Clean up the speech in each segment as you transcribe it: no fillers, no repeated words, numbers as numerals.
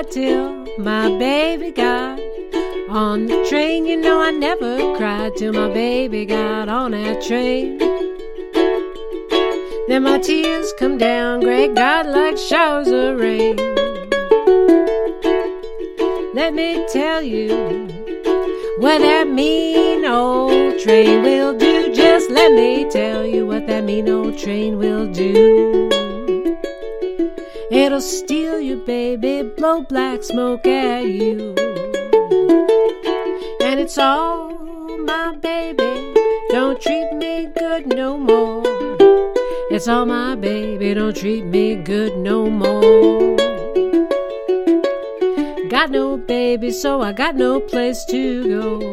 cried till my baby got on the train. You know I never cried till my baby got on that train. Then my tears come down, great God, like showers of rain. Let me tell you what that mean old train will do. Just let me tell you what that mean old train will do. It'll steal you, baby, blow black smoke at you. And it's all my baby, don't treat me good no more. It's all my baby, don't treat me good no more. Got no baby, so I got no place to go.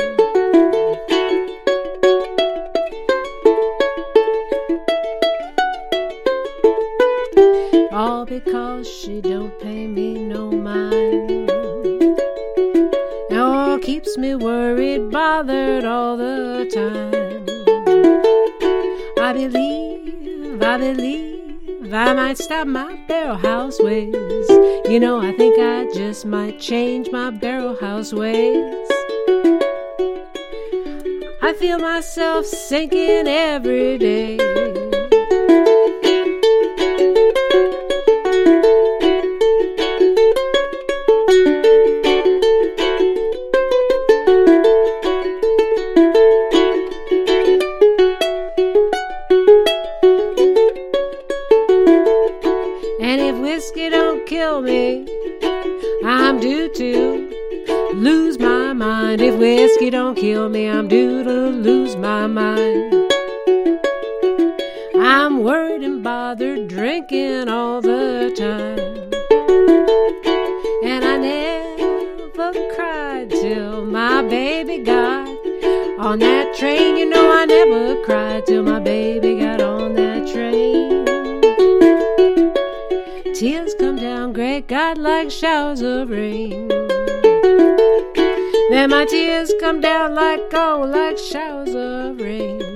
All because she don't pay me no mind. Oh, keeps me worried, bothered all the time. I believe I might stop my barrel house ways. You know, I think I just might change my barrel house ways. I feel myself sinking every day. And if whiskey don't kill me, I'm due to lose my mind. If whiskey don't kill me, I'm due to lose my mind. I'm worried and bothered, drinking all the time. And I never cried till my baby got on that train. You know I never cried till my baby got on that train. Tears come down, great God, like showers of rain. Then my tears come down like showers of rain.